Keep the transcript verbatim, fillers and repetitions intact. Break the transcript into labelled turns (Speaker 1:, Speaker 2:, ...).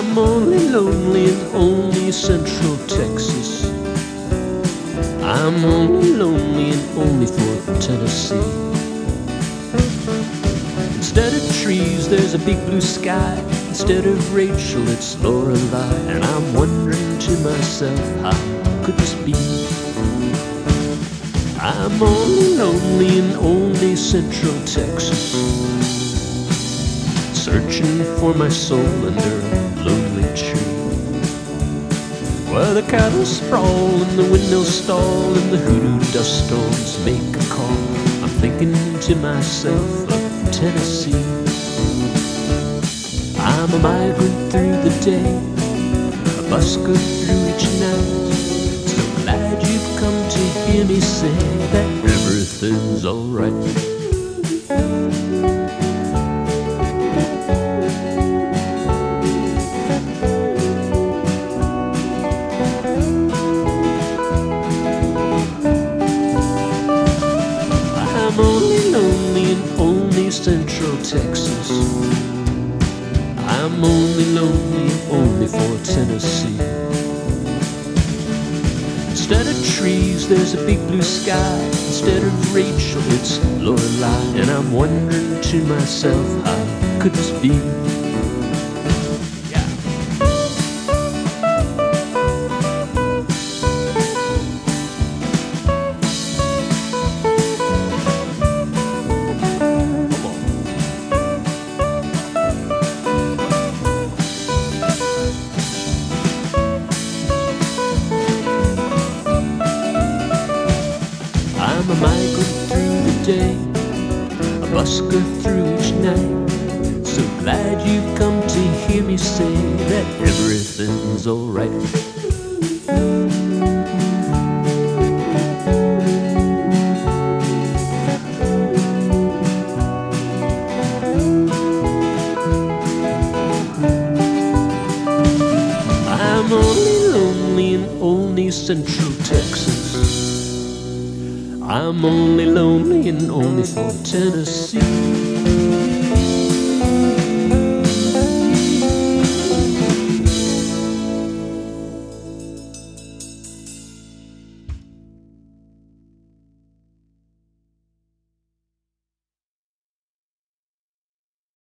Speaker 1: I'm only lonely in only Central Texas. I'm only lonely and only for Tennessee. Instead of trees, there's a big blue sky. Instead of Rachel, it's Lorelei. And I'm wondering to myself, how could this be? I'm only lonely in only Central Texas, searching for my soul under a lonely tree, where the cattle sprawl and the windmills stall and the hoodoo dust storms make a call. I'm thinking to myself of Tennessee. I'm a migrant through the day, a busker through each night. So glad you've come to hear me say that everything's alright. I'm only lonely in only Central Texas. I'm only lonely only for Tennessee. Instead of trees, there's a big blue sky. Instead of Rachel, it's Lorelei. And I'm wondering to myself, how could this be? I'm a migrant through the day, a busker through each night. So glad you've come to hear me say that everything's alright. I'm only lonely in only Central Texas. I'm only lonely and only for Tennessee.